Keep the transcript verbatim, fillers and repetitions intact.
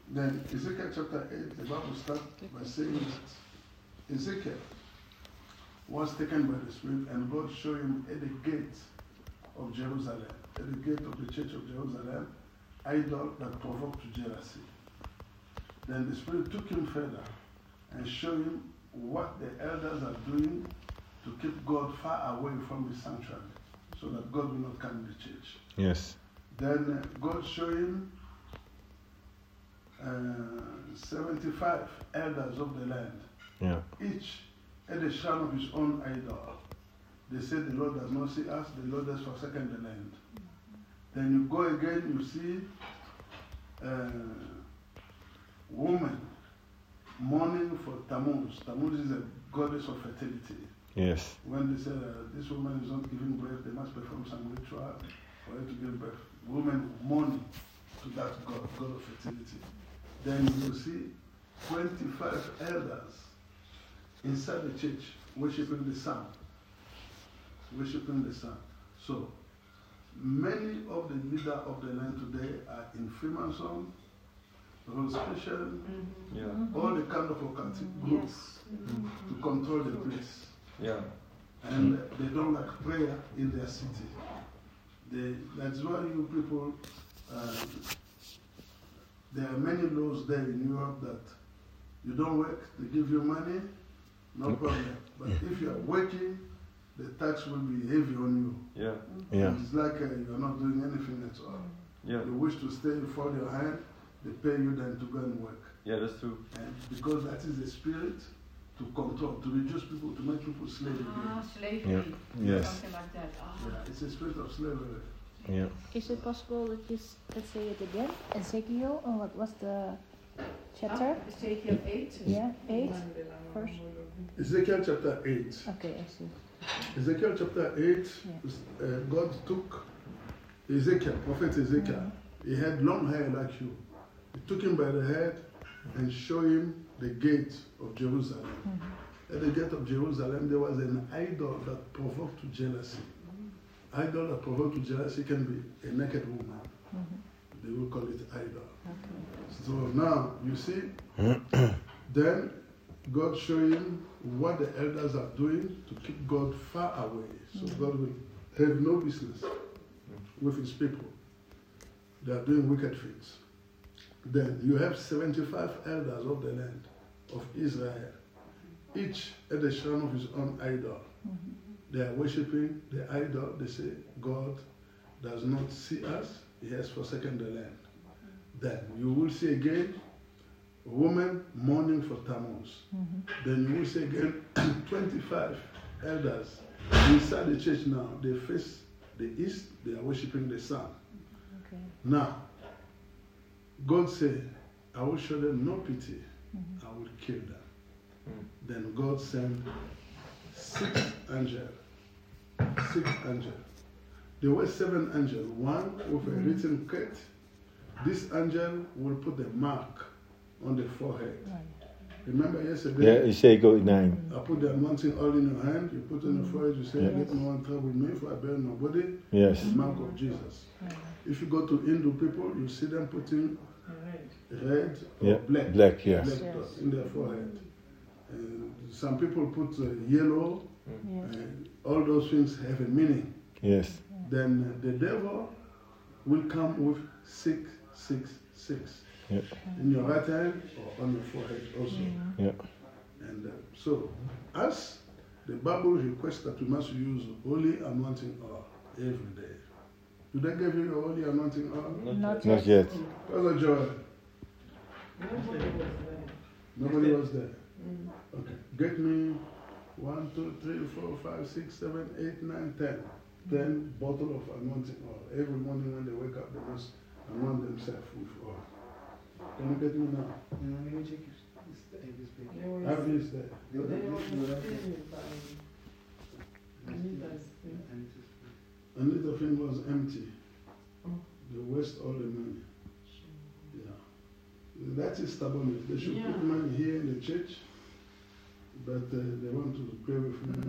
Then Ezekiel chapter eight, the Bible starts by saying that Ezekiel was taken by the Spirit and God showed him at the gate of Jerusalem, at the gate of the church of Jerusalem, idol that provoked to jealousy. Then the Spirit took him further and showed him what the elders are doing to keep God far away from the sanctuary, so that God will not come in the church. Yes. Then uh, God showed him uh, seventy-five elders of the land, Yeah. each at the shrine of his own idol. They said the Lord does not see us, the Lord has forsaken the land. Then you go again, you see uh, woman mourning for Tammuz. Tammuz is a goddess of fertility. Yes. When they say uh, this woman is not giving birth, they must perform some ritual for her to give birth. Women mourning to that god, god of fertility. Then you see twenty-five elders inside the church worshiping the sun. Worshiping the sun. So, many of the leaders of the land today are in Freemason, Rosicrucian, Mm-hmm. Yeah. all the kind of occultic groups Mm-hmm. to control the place. Yeah. And they don't like prayer in their city. They, that's why you people, uh, there are many laws there in Europe that you don't work, they give you money, no problem. But if you are working, the tax will be heavy on you. Yeah. Yeah. It's like uh, you are not doing anything at all. Yeah. You wish to stay, you fold your hand, they pay you then to go and work. Yeah, that's true. And because that is the spirit to control, to reduce people, to make people slave Ah, again. slavery. Yeah. Yes. Something like that. Ah. Yeah, it's a spirit of slavery. Yeah. Is it possible that you s- could say it again? Ezekiel, or what was the chapter? Ah, Ezekiel eight. Yeah, eight. First. Ezekiel chapter eight. Okay, I see. Ezekiel chapter eight, Yeah. uh, God took Ezekiel, prophet Ezekiel. He had long hair like you. He took him by the head and showed him the gate of Jerusalem. Mm-hmm. At the gate of Jerusalem, there was an idol that provoked to jealousy. Idol that provoked to jealousy can be a naked woman. Mm-hmm. They will call it idol. Okay. So now, you see, then God showed him what the elders are doing to keep God far away. So God will have no business with his people. They are doing wicked things. Then you have seventy-five elders of the land of Israel, each at the shrine of his own idol. They are worshipping the idol. They say, God does not see us, he has forsaken the land. Then you will see again a woman mourning for Tammuz. Then you will see again twenty-five elders inside the church now. They face the east, they are worshipping the sun. Okay. Now, God said, I will show them no pity, I will kill them. Mm. Then God sent six angels. Six angels. There were seven angels, one with a written cut. This angel will put the mark on the forehead. Right. Remember Yeah, yesterday? Ezekiel nine. I put the anointing oil in your hand, you put it on the forehead, you say, Yeah. let no one trouble me, for I bear nobody. Yes. The mark of Jesus. If you go to Hindu people, you see them putting red or Yeah. black, Black, yes. black Yes. dot in their forehead. And some people put uh, yellow, Yes. and all those things have a meaning. Yes. Then the devil will come with six, six, six Yeah. in your right hand or on your forehead also. Yeah. And uh, so, as the Bible requests that we must use holy anointing oil every day. Did I give you your holy anointing oil? Not Not yet. yet. Brother Joel, Nobody was there. nobody was there. Okay, get me one, two, three, four, five, six, seven, eight, nine, ten. Ten bottle of anointing oil. Every morning when they wake up, they must anoint themselves with oil. Can you get me now? Have this there. They were staying by Anita's thing. And little thing was empty. They waste all the money. Yeah. That is stubbornness. They should Yeah. put money here in the church, but uh, they want to pray with money.